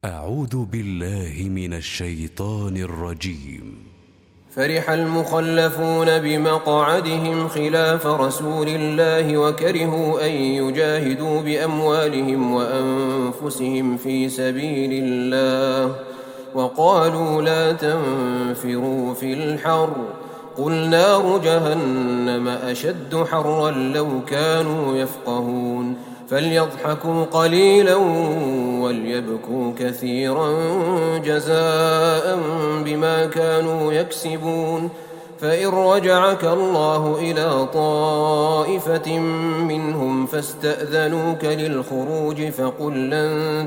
أعوذ بالله من الشيطان الرجيم. فرح المخلفون بمقعدهم خلاف رسول الله وكرهوا أن يجاهدوا بأموالهم وأنفسهم في سبيل الله وقالوا لا تنفروا في الحر قل نار جهنم أشد حرا لو كانوا يفقهون فليضحكوا قليلا وليبكوا كثيرا جزاء بما كانوا يكسبون فإن رجعك الله إلى طائفة منهم فاستأذنوك للخروج فقل لن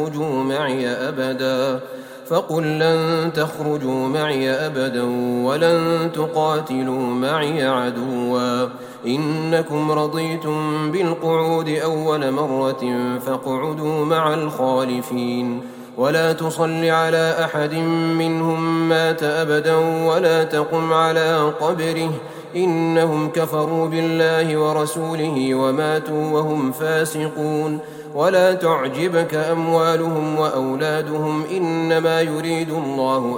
تخرجوا معي أبدا ولن تقاتلوا معي عدوا إنكم رضيتم بالقعود أول مرة فاقعدوا مع الخالفين ولا تصل على أحد منهم مات أبدا ولا تقم على قبره إنهم كفروا بالله ورسوله وماتوا وهم فاسقون ولا تعجبك أموالهم وأولادهم إنما يريد الله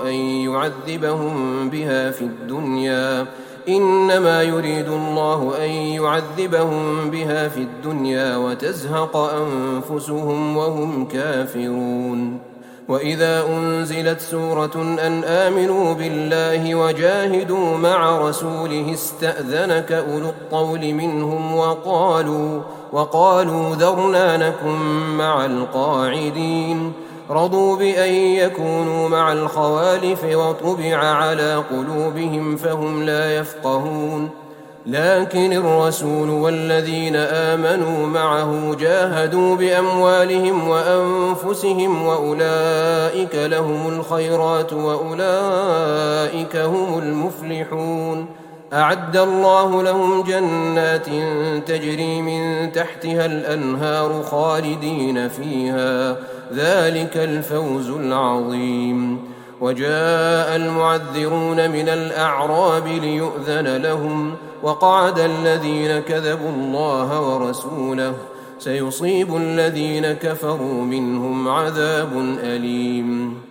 أن يعذبهم بها في الدنيا وتزهق أنفسهم وهم كافرون وإذا أنزلت سورة أن آمنوا بالله وجاهدوا مع رسوله استأذنك أولو الطول منهم وقالوا ذرنا نكن مع القاعدين رضوا بأن يكونوا مع الخوالف وطبع على قلوبهم فهم لا يفقهون لكن الرسول والذين آمنوا معه جاهدوا بأموالهم وأنفسهم وأولئك لهم الخيرات وأولئك هم المفلحون أعد الله لهم جنات تجري من تحتها الأنهار خالدين فيها ذلك الفوز العظيم وجاء المعذرون من الأعراب ليؤذن لهم وقعد الذين كذبوا الله ورسوله سيصيب الذين كفروا منهم عذاب أليم